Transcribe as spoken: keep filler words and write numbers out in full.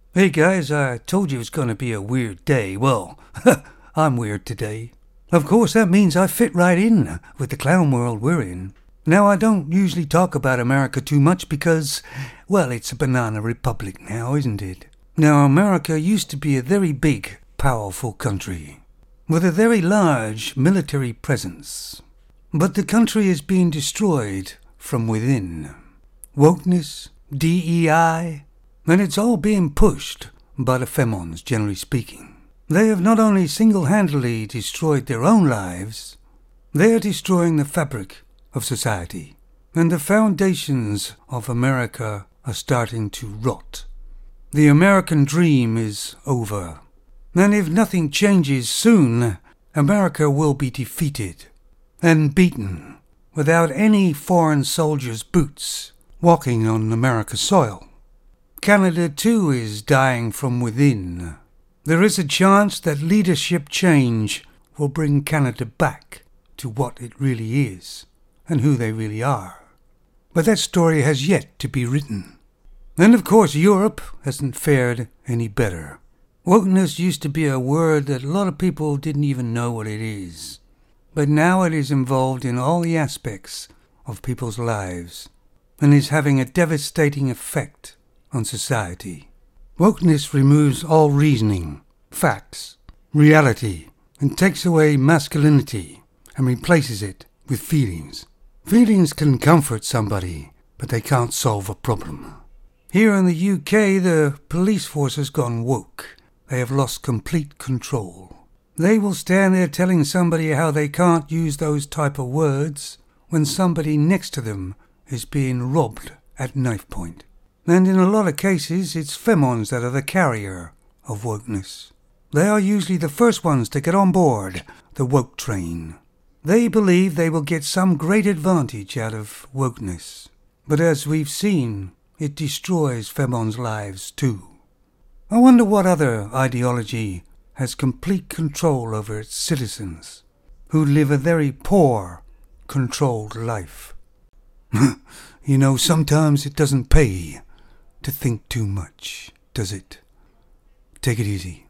Hey guys, I told you it was going to be a weird day. Well, I'm weird today. Of course, that means I fit right in with the clown world we're in. Now, I don't usually talk about America too much because, well, it's a banana republic now, isn't it? Now, America used to be a very big, powerful country with a very large military presence. But the country is being destroyed from within. Wokeness, D E I, and it's all being pushed by the femons, generally speaking. They have not only single-handedly destroyed their own lives, they are destroying the fabric of society. And the foundations of America are starting to rot. The American dream is over. And if nothing changes soon, America will be defeated and beaten without any foreign soldiers' boots walking on America's soil. Canada, too, is dying from within. There is a chance that leadership change will bring Canada back to what it really is and who they really are. But that story has yet to be written. And of course, Europe hasn't fared any better. Wokeness used to be a word that a lot of people didn't even know what it is. But now it is involved in all the aspects of people's lives and is having a devastating effect on society. Wokeness removes all reasoning, facts, reality, and takes away masculinity and replaces it with feelings. Feelings can comfort somebody, but they can't solve a problem. Here in the U K, the police force has gone woke. They have lost complete control. They will stand there telling somebody how they can't use those type of words when somebody next to them is being robbed at knife point. And in a lot of cases, it's femons that are the carrier of wokeness. They are usually the first ones to get on board the woke train. They believe they will get some great advantage out of wokeness. But as we've seen, it destroys femons' lives too. I wonder what other ideology has complete control over its citizens, who live a very poor, controlled life. You know, sometimes it doesn't pay to think too much, does it? Take it easy.